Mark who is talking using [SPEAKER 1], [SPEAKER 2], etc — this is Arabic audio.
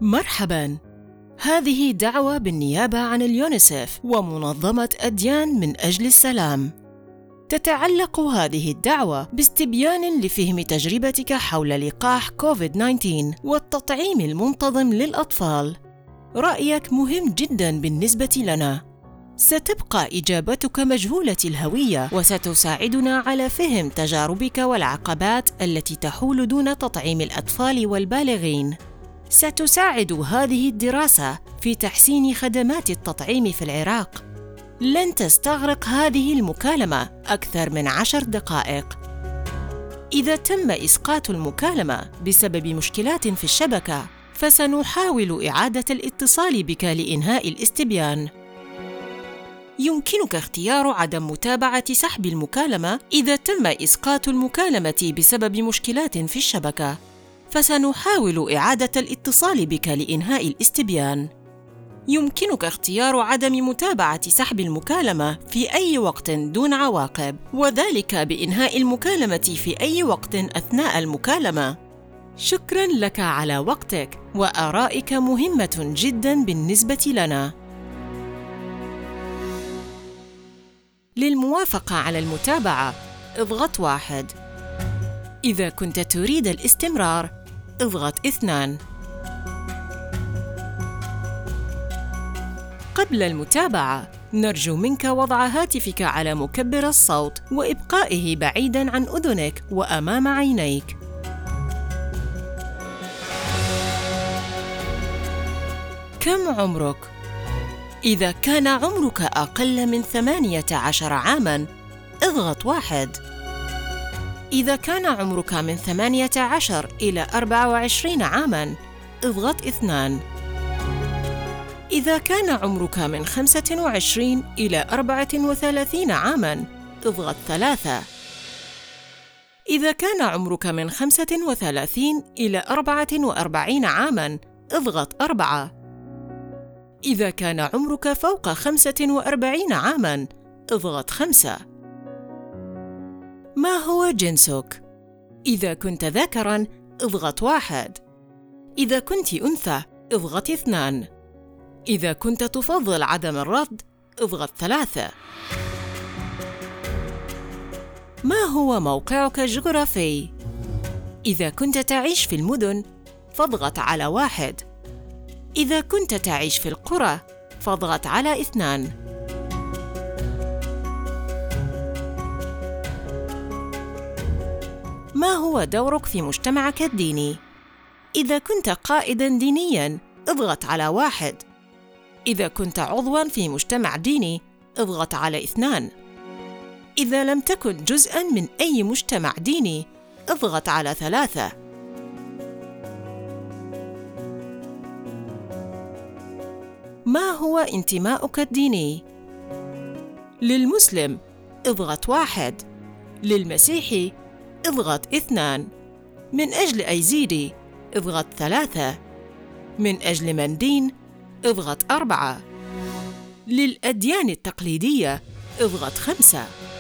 [SPEAKER 1] مرحباً. هذه دعوة بالنيابة عن اليونيسف ومنظمة أديان من أجل السلام. تتعلق هذه الدعوة باستبيان لفهم تجربتك حول لقاح كوفيد-19 والتطعيم المنتظم للأطفال. رأيك مهم جداً بالنسبة لنا. ستبقى إجابتك مجهولة الهوية وستساعدنا على فهم تجاربك والعقبات التي تحول دون تطعيم الأطفال والبالغين. ستساعد هذه الدراسة في تحسين خدمات التطعيم في العراق. لن تستغرق هذه المكالمة أكثر من 10 دقائق. إذا تم إسقاط المكالمة بسبب مشكلات في الشبكة، فسنحاول إعادة الاتصال بك لإنهاء الاستبيان. يمكنك اختيار عدم متابعة سحب المكالمة إذا تم إسقاط المكالمة بسبب مشكلات في الشبكة، فسنحاول إعادة الاتصال بك لإنهاء الاستبيان. يمكنك اختيار عدم متابعة سحب المكالمة في أي وقت دون عواقب، وذلك بإنهاء المكالمة في أي وقت أثناء المكالمة. شكراً لك على وقتك، وآرائك مهمة جداً بالنسبة لنا. للموافقة على المتابعة، اضغط 1. إذا كنت تريد الاستمرار، اضغط 2. قبل المتابعة، نرجو منك وضع هاتفك على مكبر الصوت وإبقائه بعيداً عن أذنك وأمام عينيك. كم عمرك؟ إذا كان عمرك أقل من 18 عاماً، اضغط 1. إذا كان عمرك من 18 إلى 24 عاماً، اضغط 2. إذا كان عمرك من 25 إلى 34 عاماً، اضغط 3. إذا كان عمرك من 35 إلى 44 عاماً، اضغط 4. إذا كان عمرك فوق 45 عاماً، اضغط 5. ما هو جنسك؟ إذا كنت ذكراً، اضغط 1. إذا كنت أنثى، اضغط 2. إذا كنت تفضل عدم الرفض، اضغط 3. ما هو موقعك الجغرافي؟ إذا كنت تعيش في المدن، فاضغط على 1. إذا كنت تعيش في القرى، فاضغط على 2. ما هو دورك في مجتمعك الديني؟ إذا كنت قائداً دينياً، اضغط على 1. إذا كنت عضواً في مجتمع ديني، اضغط على 2. إذا لم تكن جزءاً من أي مجتمع ديني، اضغط على 3. ما هو انتماؤك الديني؟ للمسلم، اضغط 1. للمسيحي، اضغط 2. من أجل أيزيدي، اضغط 3. من أجل مندين، اضغط 4. للأديان التقليدية، اضغط 5.